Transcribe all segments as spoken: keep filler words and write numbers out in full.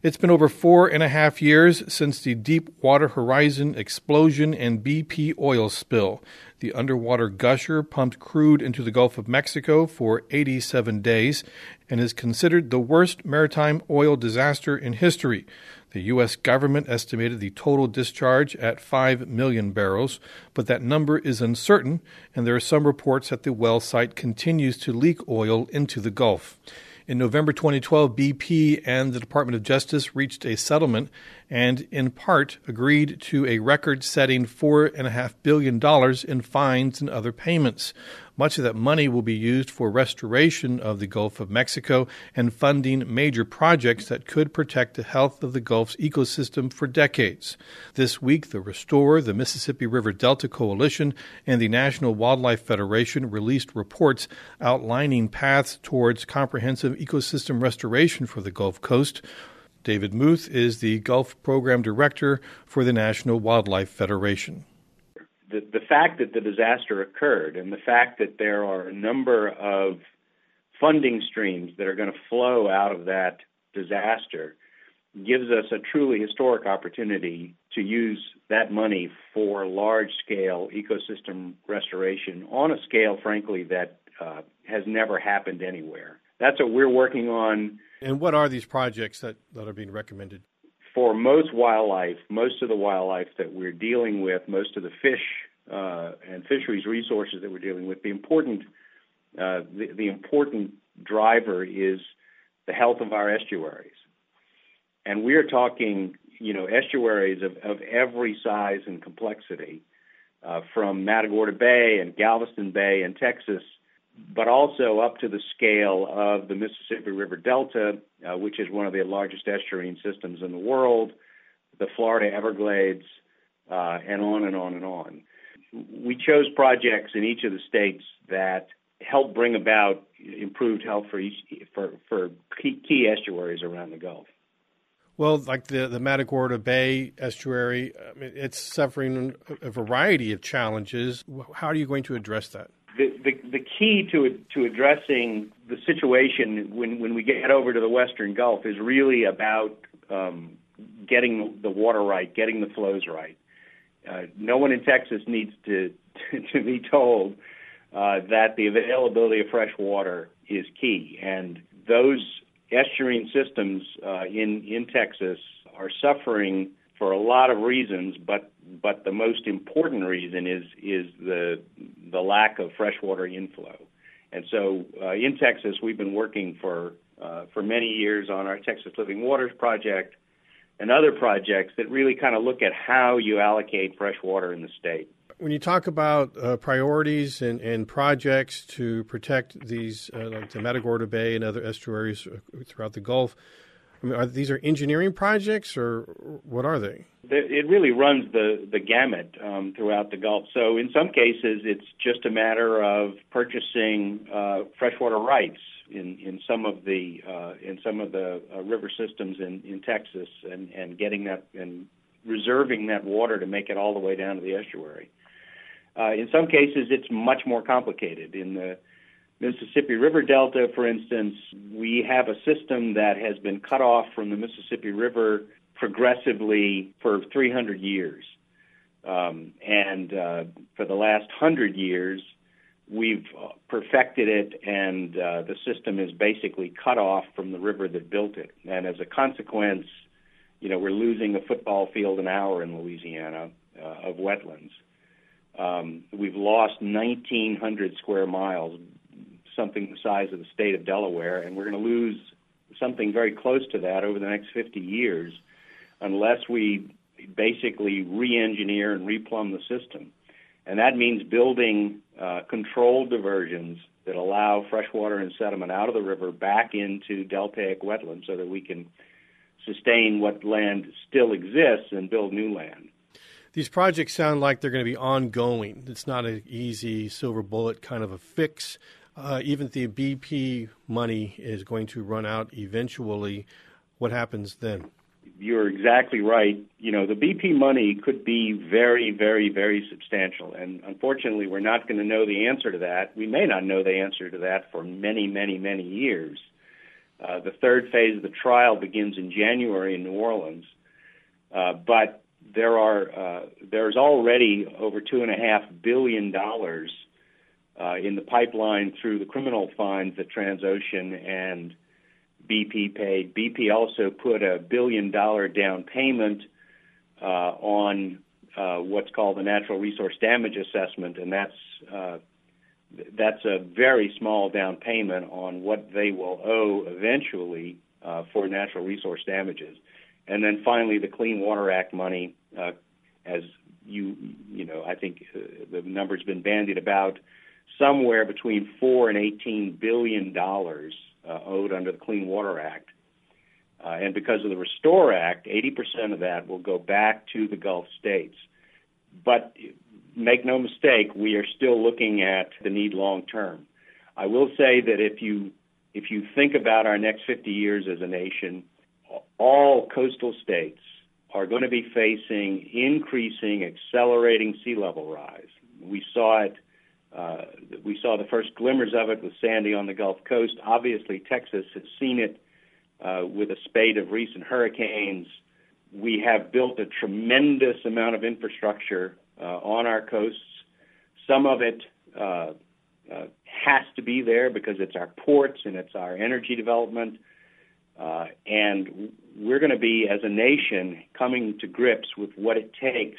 It's been over four and a half years since the Deepwater Horizon explosion and B P oil spill. The underwater gusher pumped crude into the Gulf of Mexico for eighty-seven days and is considered the worst maritime oil disaster in history. The U S government estimated the total discharge at five million barrels, but that number is uncertain, and there are some reports that the well site continues to leak oil into the Gulf. In November twenty twelve, B P and the Department of Justice reached a settlement and, in part, agreed to a record-setting four point five billion dollars in fines and other payments. Much of that money will be used for restoration of the Gulf of Mexico and funding major projects that could protect the health of the Gulf's ecosystem for decades. This week, the Restore, the Mississippi River Delta Coalition, and the National Wildlife Federation released reports outlining paths towards comprehensive ecosystem restoration for the Gulf Coast. David Muth is the Gulf Program Director for the National Wildlife Federation. The, the fact that the disaster occurred and the fact that there are a number of funding streams that are going to flow out of that disaster gives us a truly historic opportunity to use that money for large-scale ecosystem restoration on a scale, frankly, that uh, has never happened anywhere. That's what we're working on. And what are these projects that, that are being recommended? For most wildlife, most of the wildlife that we're dealing with, most of the fish uh, and fisheries resources that we're dealing with, the important uh, the, the important driver is the health of our estuaries. And we're talking, you know, estuaries of, of every size and complexity, uh, from Matagorda Bay and Galveston Bay in Texas, but also up to the scale of the Mississippi River Delta, uh, which is one of the largest estuarine systems in the world, the Florida Everglades, uh, and on and on and on. We chose projects in each of the states that help bring about improved health for each, for, for key, key estuaries around the Gulf. Well, like the, the Matagorda Bay estuary, I mean, it's suffering a variety of challenges. How are you going to address that? The, the the key to to addressing the situation when, when we get over to the Western Gulf is really about um, getting the water right, getting the flows right. Uh, no one in Texas needs to to be told uh, that the availability of fresh water is key, and those estuarine systems uh, in in Texas are suffering for a lot of reasons, but but the most important reason is is the the lack of freshwater inflow. And so uh, in Texas, we've been working for uh, for many years on our Texas Living Waters project and other projects that really kind of look at how you allocate fresh water in the state. When you talk about uh, priorities and, and projects to protect these, uh, like the Matagorda Bay and other estuaries throughout the Gulf, I mean, are these are engineering projects, or what are they? It really runs the, the gamut um, throughout the Gulf. So in some cases, it's just a matter of purchasing uh, freshwater rights in, in some of the uh, in some of the uh, river systems in, in Texas, and, and getting that and reserving that water to make it all the way down to the estuary. Uh, in some cases, it's much more complicated. In the Mississippi River Delta, for instance, we have a system that has been cut off from the Mississippi River progressively for three hundred years. Um, and uh, for the last one hundred years, we've perfected it, and uh, the system is basically cut off from the river that built it. And as a consequence, you know, we're losing a football field an hour in Louisiana uh, of wetlands. Um, we've lost nineteen hundred square miles, something the size of the state of Delaware, and we're going to lose something very close to that over the next fifty years unless we basically re-engineer and replumb the system. And that means building uh, controlled diversions that allow freshwater and sediment out of the river back into deltaic wetlands so that we can sustain what land still exists and build new land. These projects sound like they're going to be ongoing. It's not an easy silver bullet kind of a fix. Uh, even if the B P money is going to run out eventually, what happens then? You're exactly right. You know, the B P money could be very, very, very substantial. And unfortunately, we're not going to know the answer to that. We may not know the answer to that for many, many, many years. Uh, the third phase of the trial begins in January in New Orleans, uh, but there are uh, there's already over two and a half billion dollars uh, in the pipeline through the criminal fines that Transocean and B P paid. B P also put a billion dollar down payment uh, on uh, what's called the natural resource damage assessment, and that's uh, that's a very small down payment on what they will owe eventually uh, for natural resource damages. And then finally, the Clean Water Act money, uh, as you you know, I think uh, the number's been bandied about, somewhere between four and eighteen billion dollars uh, owed under the Clean Water Act. Uh, and because of the Restore Act, eighty percent of that will go back to the Gulf states. But make no mistake, we are still looking at the need long term. I will say that if you if you think about our next fifty years as a nation, all coastal states are going to be facing increasing, accelerating sea level rise. We saw it. Uh, we saw the first glimmers of it with Sandy on the Gulf Coast. Obviously, Texas has seen it uh, with a spate of recent hurricanes. We have built a tremendous amount of infrastructure uh, on our coasts. Some of it uh, uh, has to be there because it's our ports and it's our energy development. Uh, and we're going to be, as a nation, coming to grips with what it takes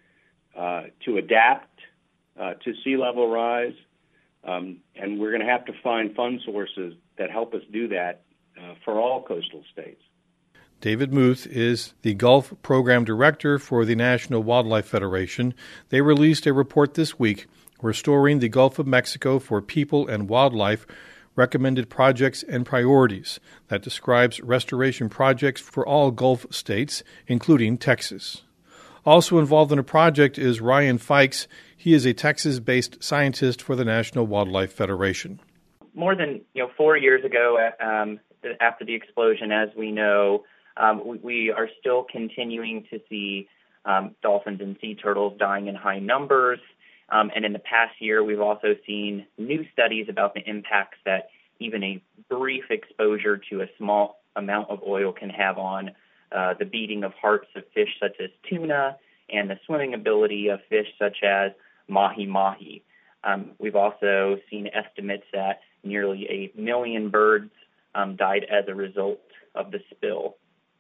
uh, to adapt uh, to sea level rise. Um, and we're going to have to find fund sources that help us do that uh, for all coastal states. David Muth is the Gulf Program Director for the National Wildlife Federation. They released a report this week, Restoring the Gulf of Mexico for People and Wildlife, Recommended Projects and Priorities, that describes restoration projects for all Gulf states, including Texas. Also involved in the project is Ryan Fikes. He is a Texas-based scientist for the National Wildlife Federation. More than you know, four years ago, um, after the explosion, as we know, um, we, we are still continuing to see um, dolphins and sea turtles dying in high numbers. Um, and in the past year, we've also seen new studies about the impacts that even a brief exposure to a small amount of oil can have on uh, the beating of hearts of fish such as tuna and the swimming ability of fish such as mahi-mahi. Um, we've also seen estimates that nearly a million birds um, died as a result of the spill.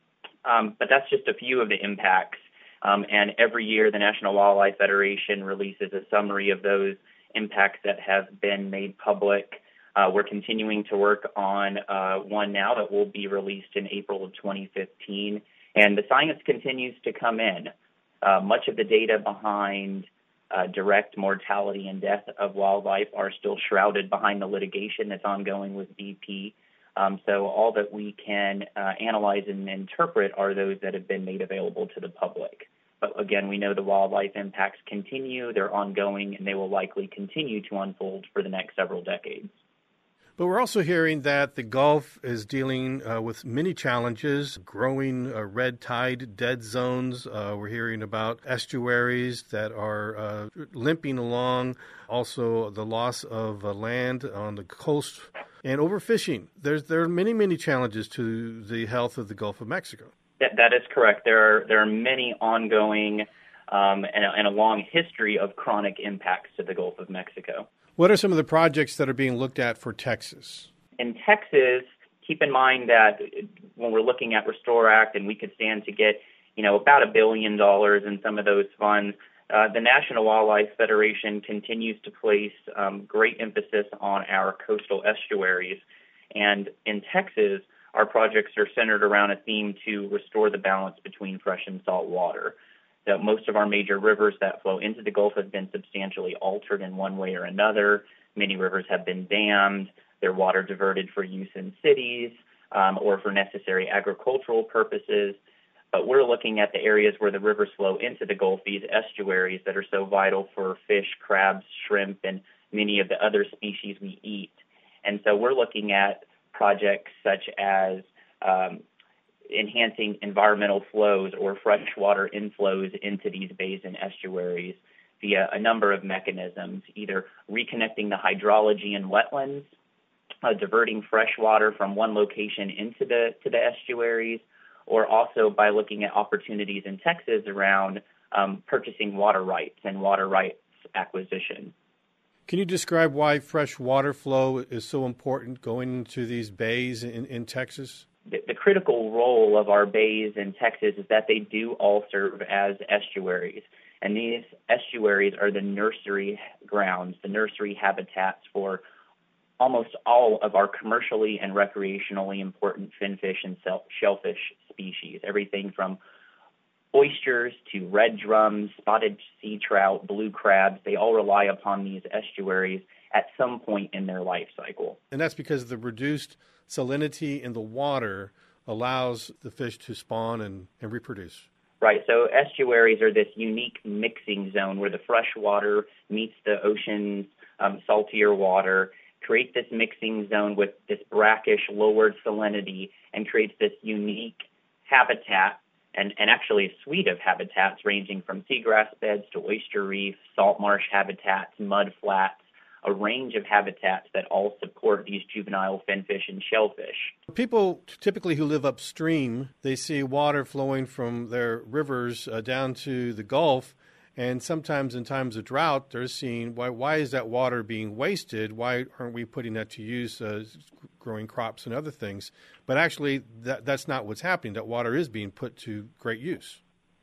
Um, but that's just a few of the impacts. Um, and every year, the National Wildlife Federation releases a summary of those impacts that have been made public. Uh, we're continuing to work on uh, one now that will be released in April of twenty fifteen. And the science continues to come in. Uh, much of the data behind uh, direct mortality and death of wildlife are still shrouded behind the litigation that's ongoing with B P. Um, so all that we can uh, analyze and interpret are those that have been made available to the public. But again, we know the wildlife impacts continue, they're ongoing, and they will likely continue to unfold for the next several decades. But we're also hearing that the Gulf is dealing uh, with many challenges, growing uh, red tide, dead zones. Uh, we're hearing about estuaries that are uh, limping along, also the loss of uh, land on the coast, and overfishing. There's there are many, many challenges to the health of the Gulf of Mexico. That, that is correct. There are there are many ongoing um, and, and a long history of chronic impacts to the Gulf of Mexico. What are some of the projects that are being looked at for Texas? In Texas, keep in mind that when we're looking at Restore Act and we could stand to get, you know, about a billion dollars in some of those funds, uh, the National Wildlife Federation continues to place um, great emphasis on our coastal estuaries. And in Texas, our projects are centered around a theme to restore the balance between fresh and salt water. That most of our major rivers that flow into the Gulf have been substantially altered in one way or another. Many rivers have been dammed, their water diverted for use in cities um, or for necessary agricultural purposes. But we're looking at the areas where the rivers flow into the Gulf, these estuaries that are so vital for fish, crabs, shrimp, and many of the other species we eat. And so we're looking at projects such as um, enhancing environmental flows or freshwater inflows into these bays and estuaries via a number of mechanisms, either reconnecting the hydrology in wetlands uh, diverting fresh water from one location into the to the estuaries, or also by looking at opportunities in Texas around um, purchasing water rights and water rights acquisition. Can you describe why fresh water flow is so important going into these bays in, in Texas? The, the critical role of our bays in Texas is that they do all serve as estuaries. And these estuaries are the nursery grounds, the nursery habitats for almost all of our commercially and recreationally important finfish and shellfish species, everything from oysters to red drums, spotted sea trout, blue crabs. They all rely upon these estuaries at some point in their life cycle. And that's because the reduced salinity in the water allows the fish to spawn and, and reproduce. Right, so estuaries are this unique mixing zone where the fresh water meets the ocean's um, saltier water, creates this mixing zone with this brackish, lowered salinity, and creates this unique habitat, and, and actually a suite of habitats ranging from seagrass beds to oyster reefs, salt marsh habitats, mud flats, a range of habitats that all support these juvenile finfish and shellfish. People typically who live upstream, they see water flowing from their rivers uh, down to the Gulf, and sometimes in times of drought, they're seeing, why, why is that water being wasted? Why aren't we putting that to use, uh, growing crops and other things? But actually, that, that's not what's happening. That water is being put to great use.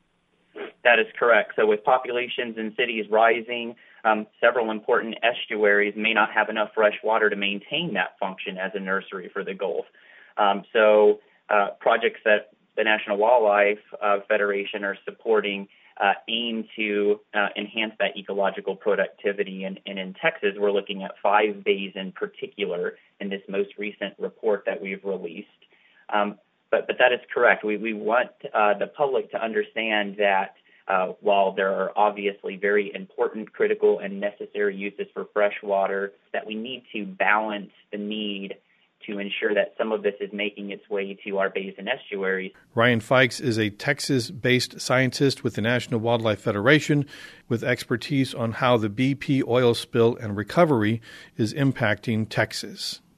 That is correct. So with populations in cities rising, um, several important estuaries may not have enough fresh water to maintain that function as a nursery for the Gulf. Um, so uh, projects that the National Wildlife uh, Federation are supporting uh, aim to uh, enhance that ecological productivity. And, and in Texas, we're looking at five bays in particular in this most recent report that we've released. Um, but, but that is correct. We, we want uh, the public to understand that Uh, while there are obviously very important, critical, and necessary uses for fresh water, that we need to balance the need to ensure that some of this is making its way to our bays and estuaries. Ryan Fikes is a Texas-based scientist with the National Wildlife Federation with expertise on how the B P oil spill and recovery is impacting Texas.